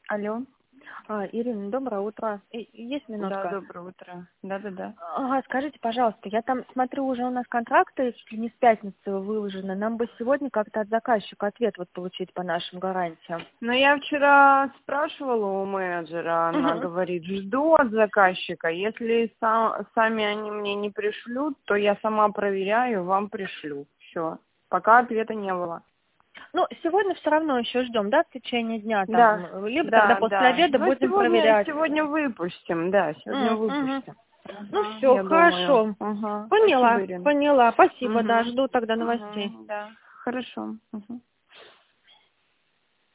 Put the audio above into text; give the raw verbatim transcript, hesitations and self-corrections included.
Алло. А, Ирина, доброе утро. И- Есть Да, минутка? доброе утро. Да-да-да. Ага, скажите, пожалуйста, я там смотрю, уже у нас контракты чуть ли не с пятницы выложены. Нам бы сегодня как-то от заказчика ответ вот получить по нашим гарантиям. Но я вчера спрашивала у менеджера, она Мгм. говорит, жду от заказчика. Если са- сами они мне не пришлют, то я сама проверяю, вам пришлю. Все. Пока ответа не было. Ну, сегодня все равно еще ждем, да, в течение дня Да, там, либо тогда да, после да. обеда Но будем сегодня, проверять. сегодня выпустим, да, сегодня М, мгм. выпустим. Ну, Ага, все, я думаю. хорошо. Ага. Спасибо, Поняла, Ирина. поняла. Спасибо, да, Угу. жду тогда новостей. Угу. Да. Хорошо. Угу.